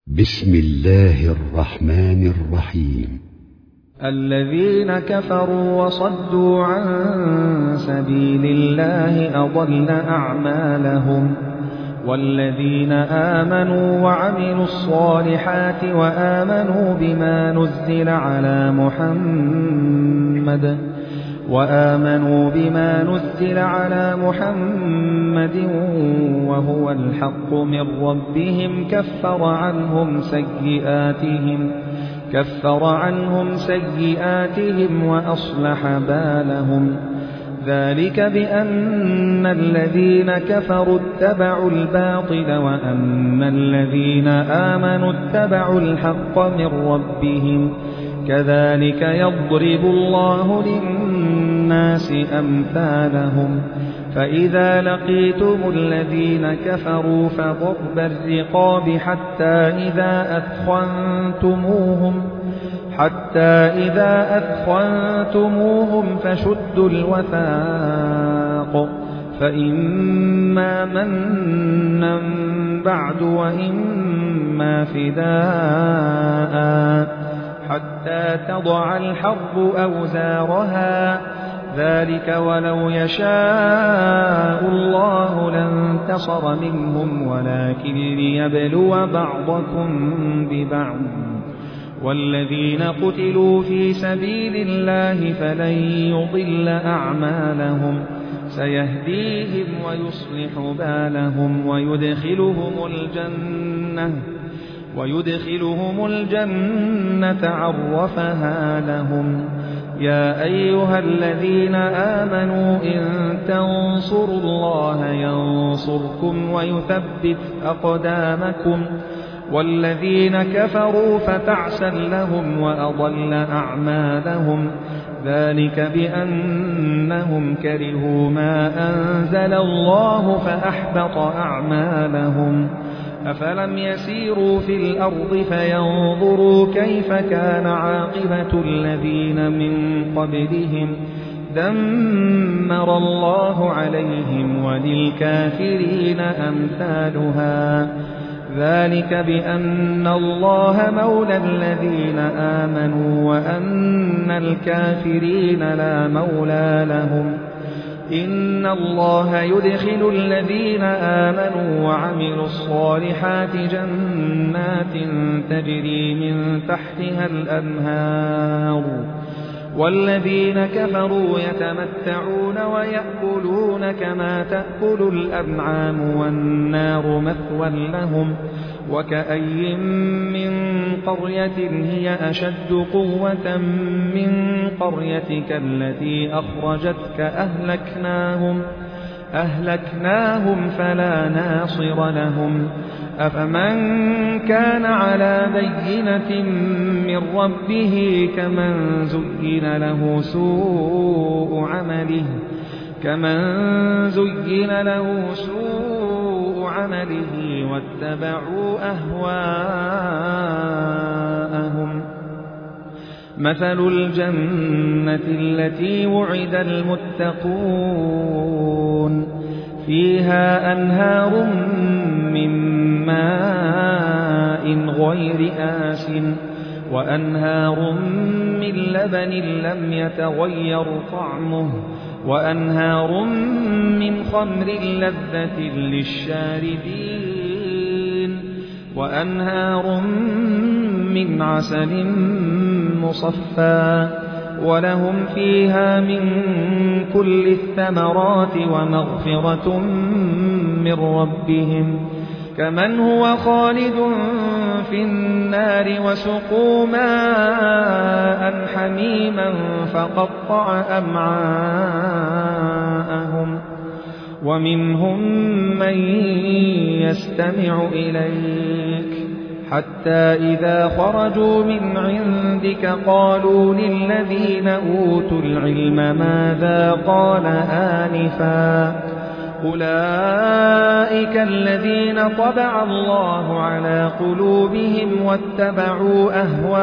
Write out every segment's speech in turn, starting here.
بسم الله الرحمن الرحيم. الذين كفروا وصدوا عن سبيل الله أضل أعمالهم، والذين آمنوا وعملوا الصالحات وآمنوا بما نزل على محمد وهو الحق من ربهم كفر عنهم سيئاتهم وأصلح بالهم. ذلك بأن الذين كفروا اتبعوا الباطل وأن الذين آمنوا اتبعوا الحق من ربهم. كذلك يضرب الله للناس أمثالهم. فإذا لقيتم الذين كفروا فضرب الرقاب حتى إذا أثخنتموهم فشدوا الوثاق، فإما منا بعد وإما فداء حتى تضع الحرب أوزارها. ذلك ولو يشاء الله لانتصر منهم ولكن ليبلو بعضكم ببعض. والذين قتلوا في سبيل الله فلن يضل أعمالهم، سيهديهم ويصلح بالهم ويدخلهم الجنة عرفها لهم. يا أيها الذين آمنوا إن تنصروا الله ينصركم ويثبت أقدامكم. والذين كفروا فتعسا لهم وأضل أعمالهم. ذلك بأنهم كرهوا ما أنزل الله فأحبط أعمالهم. أفلم يسيروا في الأرض فينظروا كيف كان عاقبة الذين من قبلهم. دمر الله عليهم وللكافرين أمثالها. ذلك بأن الله مولى الذين آمنوا وأن الكافرين لا مولى لهم. إن الله يدخل الذين آمنوا وعملوا الصالحات جنات تجري من تحتها الأنهار، والذين كفروا يتمتعون ويأكلون كما تأكل الأنعام والنار مثوى لهم. وكأي من قرية هي أشد قوة من قريتك التي أخرجتك أهلكناهم فلا ناصر لهم. أفمن كان على بينة من ربه كمن زين له سوء عمله واتبعوا أهواءهم. مثل الجنة التي وعد المتقون فيها أنهار من ماء غير آسن وأنهار من لبن لم يتغير طعمه وأنهار من خمر لذة للشاربين وأنهار من عسل مصفى ولهم فيها من كل الثمرات ومغفرة من ربهم كمن هو خالد في النار وسقوا ماء حميما فقطع أمعاءهم. ومنهم من يستمع إليك حتى إذا خرجوا من عندك قالوا للذين أوتوا العلم ماذا قال آنفا أولئك الذين طبع الله على قلوبهم واتبعوا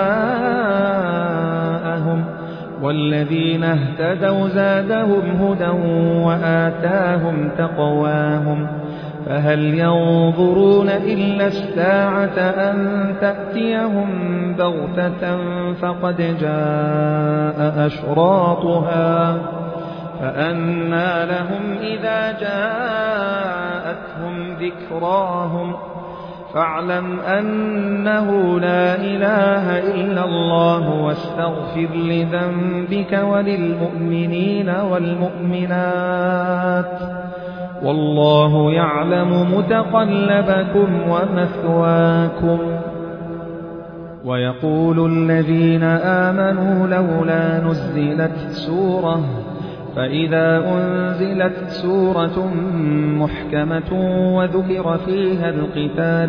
أهواءهم. والذين اهتدوا زادهم هدى وآتاهم تقواهم. فهل ينظرون إلا الساعة أن تأتيهم بغتة فقد جاء أشراطها فأنى لهم إذا جاءتهم ذكراهم فاعلم أنه لا إله إلا الله واستغفر لذنبك وللمؤمنين والمؤمنات والله يعلم متقلبكم ومثواكم. ويقول الذين آمنوا لولا نزلت سورة فإذا أنزلت سورة محكمة وذكر فيها القتال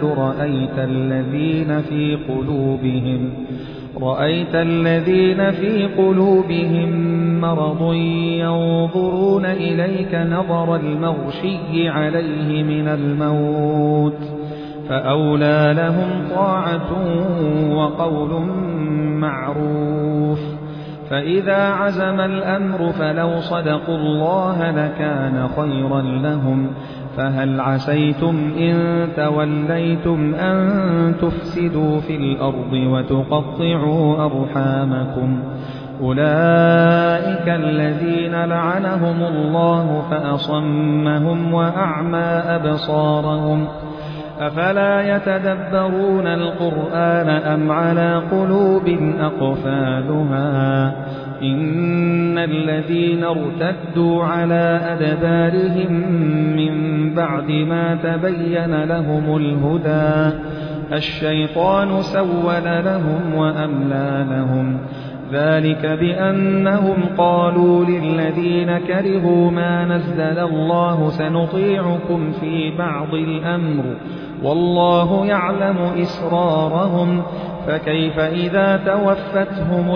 رأيت الذين في قلوبهم مرض ينظرون إليك نظر المغشي عليه من الموت فأولى لهم طاعة وقول معروف. فإذا عزم الأمر فلو صدقوا الله لكان خيرا لهم. فهل عسيتم إن توليتم أن تفسدوا في الأرض وتقطعوا أرحامكم أولئك الذين لعنهم الله فأصمهم وأعمى أبصارهم أفلا يتدبرون القرآن أم على قلوب أقفالها إن الذين ارتدوا على أدبارهم من بعد ما تبين لهم الهدى الشيطان سول لهم وأملى لهم ذلك بأنهم قالوا للذين كرهوا ما نزل الله سنطيعكم في بعض الأمر والله يعلم إسرارهم فكيف إذا توفتهم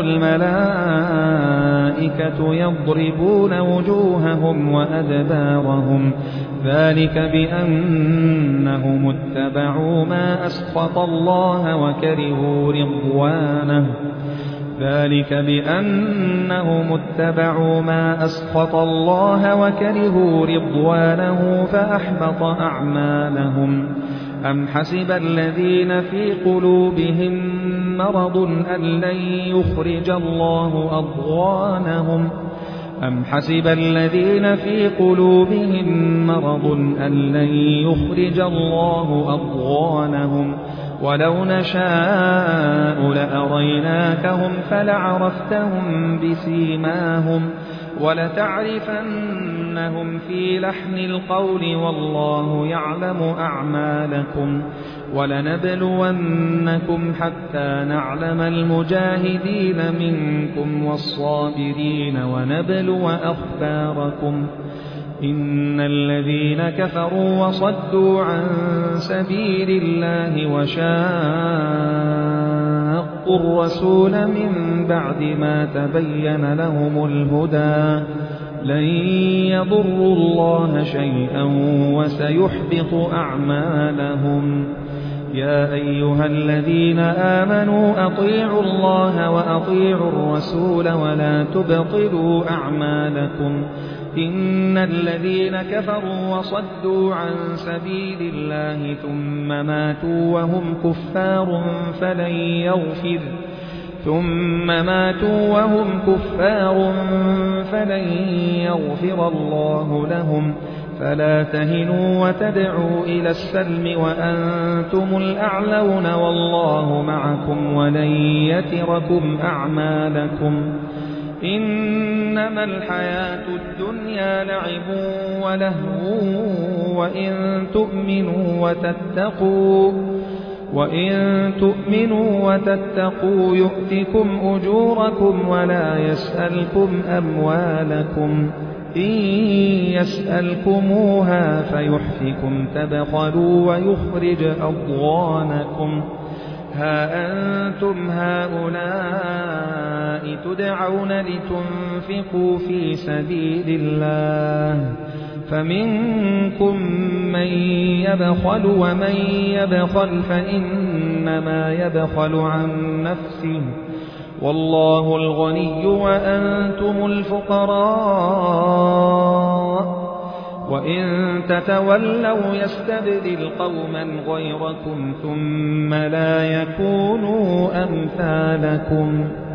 الملائكة يضربون وجوههم وأدبارهم ذلك بأنهم اتبعوا ما أسخط الله وكرهوا رضوانه فأحبط أعمالهم. أم حسب الذين في قلوبهم مرض أن لن يخرج الله أضغانهم ولو نشاء لأريناكهم فلعرفتهم بسيماهم ولتعرفنهم في لحن القول والله يعلم أعمالكم ولنبلونكم حتى نعلم المجاهدين منكم والصابرين ونبلو أخباركم إن الذين كفروا وصدوا عن سبيل الله وشاقوا الرسول من بعد ما تبين لهم الهدى لن يضروا الله شيئا وسيحبط أعمالهم. يا أيها الذين آمنوا أطيعوا الله وأطيعوا الرسول ولا تبطلوا أعمالكم إن الذين كفروا وصدوا عن سبيل الله ثم ماتوا وهم كفار فلن يغفر الله لهم فلا تهنوا وتدعوا إلى السلم وأنتم الأعلون والله معكم ولن يتركم أعمالكم إنما الحياة الدنيا لعب ولهو وإن تؤمنوا وتتقوا يؤتكم أجوركم ولا يسألكم أموالكم إن يسألكموها فيحفكم تبخلوا ويخرج أضغانكم ها أنتم هؤلاء تدعون لتنفقوا في سبيل الله فمنكم من يبخل ومن يبخل فإنما يبخل عن نفسه والله الغني وأنتم الفقراء وإن تتولوا يستبدل قوما غيركم ثم لا يكونوا أمثالكم